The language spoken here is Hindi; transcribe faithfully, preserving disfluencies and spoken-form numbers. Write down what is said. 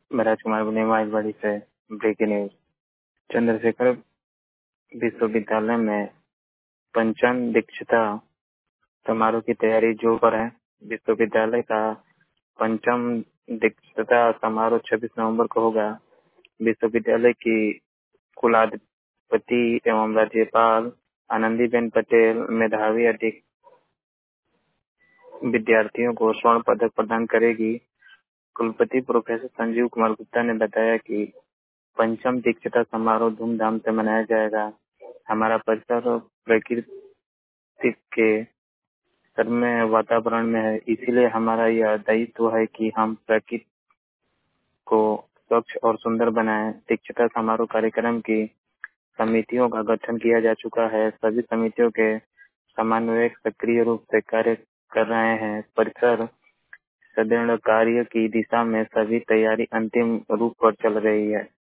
मैं राजकुमार बुनियाबाड़ी से ब्रेकिंग न्यूज। चंद्रशेखर विश्वविद्यालय में पंचम दीक्षता समारोह की तैयारी जोर पर है। विश्वविद्यालय का पंचम दीक्षता समारोह छब्बीस नवंबर को होगा। विश्वविद्यालय की कुलाधिपति एवं राज्यपाल आनंदीबेन पटेल मेधावी अधिक विद्यार्थियों को स्वर्ण पदक प्रदान करेगी। कुलपति प्रोफेसर संजीव कुमार गुप्ता ने बताया कि पंचम दीक्षता समारोह धूमधाम से मनाया जाएगा। हमारा परिसर प्रकृति के सर्वमय वातावरण में है, इसीलिए हमारा यह दायित्व है कि हम प्रकृति को स्वच्छ और सुंदर बनाएं। दीक्षता समारोह कार्यक्रम की समितियों का गठन किया जा चुका है। सभी समितियों के समन्वयक सक्रिय रूप से कार्य कर रहे हैं। परिसर सुदृढ़ कार्य की दिशा में सभी तैयारी अंतिम रूप पर चल रही है।